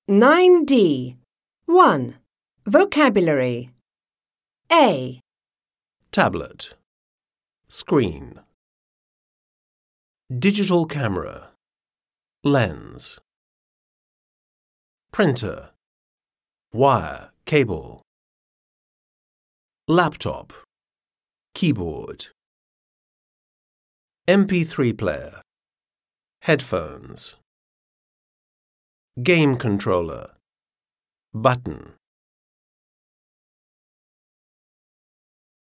9D. 1. Vocabulary. A. Tablet. Screen. Digital camera. Lens. Printer. Wire, cable. Laptop. Keyboard. MP3 player. Headphones. Game controller. Button.